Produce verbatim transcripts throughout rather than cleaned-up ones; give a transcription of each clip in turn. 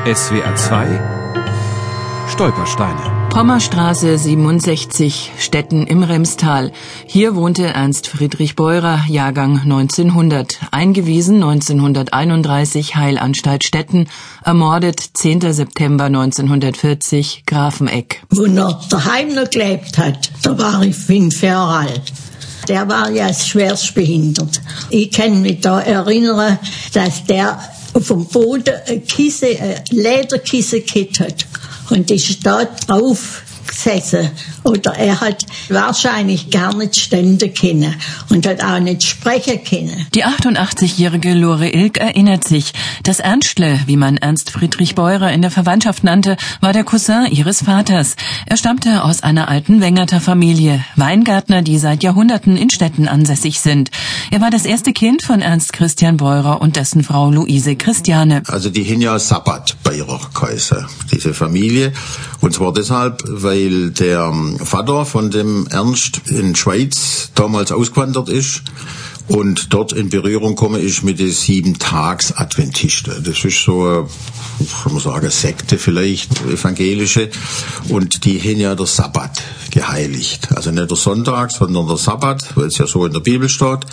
S W R zwei Stolpersteine. Pommerstraße siebenundsechzig, Stetten im Remstal. Hier wohnte Ernst Friedrich Beurer, Jahrgang neunzehnhundert. Eingewiesen neunzehnhunderteinunddreißig, Heilanstalt Stetten. Ermordet zehnten September neunzehnhundertvierzig, Grafeneck. Wo er daheim noch gelebt hat, da war ich fünf Jahre alt. Der war ja schwerst behindert. Ich kann mich da erinnern, dass der vom Boden ein Kissen, ein Lederkissen gekriegt hat. Und ist da drauf gesessen. Oder er hat wahrscheinlich gar nicht stehen können und hat auch nicht sprechen können. Die achtundachtzigjährige Lore Ilk erinnert sich. Das Ernstle, wie man Ernst Friedrich Beurer in der Verwandtschaft nannte, war der Cousin ihres Vaters. Er stammte aus einer alten Wengerter Familie, Weingärtner, die seit Jahrhunderten in Stetten ansässig sind. Er war das erste Kind von Ernst Christian Beurer und dessen Frau Luise Christiane. Also die haben ja Sabbat bei ihrer geheißen, diese Familie. Und zwar deshalb, weil der Vater von dem Ernst in Schweiz damals ausgewandert ist und dort in Berührung komme ich mit den Sieben-Tags-Adventisten. Das ist so, kann man sagen, Sekte vielleicht, evangelische. Und die haben ja der Sabbat geheiligt. Also nicht der Sonntag, sondern der Sabbat, weil es ja so in der Bibel steht.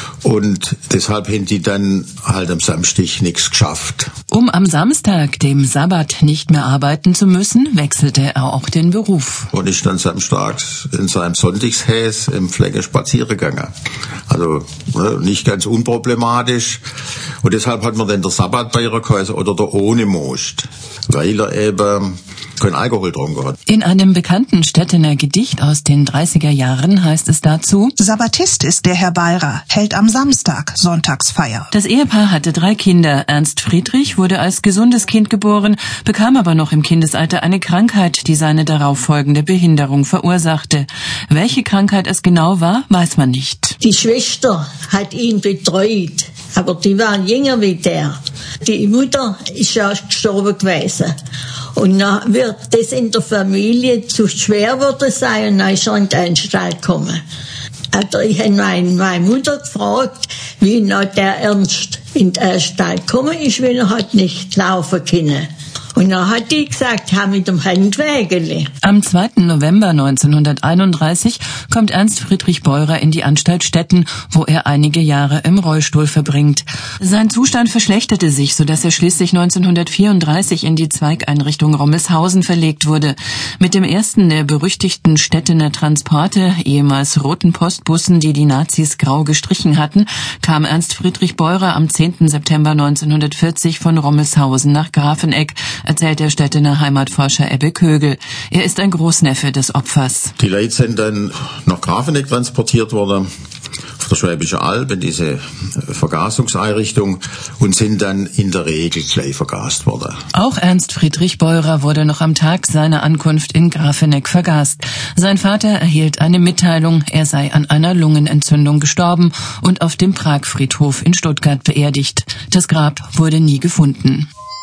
Und deshalb haben die dann halt am Samstag nichts geschafft. Um am Samstag, dem Sabbat, nicht mehr arbeiten zu müssen, wechselte er auch den Beruf. Und ich dann samstags in seinem Sonntagshäs im Flecke spazieren gegangen. Also nicht ganz unproblematisch. Und deshalb hat man dann der Sabbat bei ihrer geheißen oder der ohne Most, weil er eben keinen Alkohol getrunken hat. In einem bekannten Stettener Gedicht aus den dreißiger Jahren heißt es dazu: Sabbatist ist der Herr Beirer, hält am Samstag Sonntagsfeier. Das Ehepaar hatte drei Kinder. Ernst Friedrich wurde als gesundes Kind geboren, bekam aber noch im Kindesalter eine Krankheit, die seine darauffolgende Behinderung verursachte. Welche Krankheit es genau war, weiß man nicht. Die Schwester hat ihn betreut, aber die war jünger wie der. Die Mutter ist ja gestorben gewesen. Und dann wird das in der Familie zu schwer worden sein und dann ist er in die Anstalt gekommen. Also ich habe meine, meine Mutter gefragt, wie noch der Ernst in die Anstalt gekommen ist, weil er hat nicht laufen können. Und dann hat die gesagt, ja, mit dem Handwägeli. Am zweiten November neunzehnhunderteinunddreißig kommt Ernst Friedrich Beurer in die Anstalt Stetten, wo er einige Jahre im Rollstuhl verbringt. Sein Zustand verschlechterte sich, sodass er schließlich neunzehnhundertvierunddreißig in die Zweigeinrichtung Rommelshausen verlegt wurde. Mit dem ersten der berüchtigten Stettener Transporte, ehemals roten Postbussen, die die Nazis grau gestrichen hatten, kam Ernst Friedrich Beurer am zehnten September neunzehnhundertvierzig von Rommelshausen nach Grafeneck, erzählt der Stettener Heimatforscher Ebbe Kögel. Er ist ein Großneffe des Opfers. Die Leute sind dann nach Grafeneck transportiert worden, auf der Schwäbische Alb, in diese Vergasungseinrichtung, und sind dann in der Regel gleich vergast worden. Auch Ernst Friedrich Beurer wurde noch am Tag seiner Ankunft in Grafeneck vergast. Sein Vater erhielt eine Mitteilung, er sei an einer Lungenentzündung gestorben und auf dem Pragfriedhof in Stuttgart beerdigt. Das Grab wurde nie gefunden.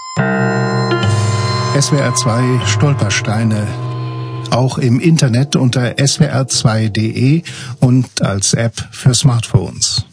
S W R zwei Stolpersteine, auch im Internet unter S W R zwei Punkt de und als App für Smartphones.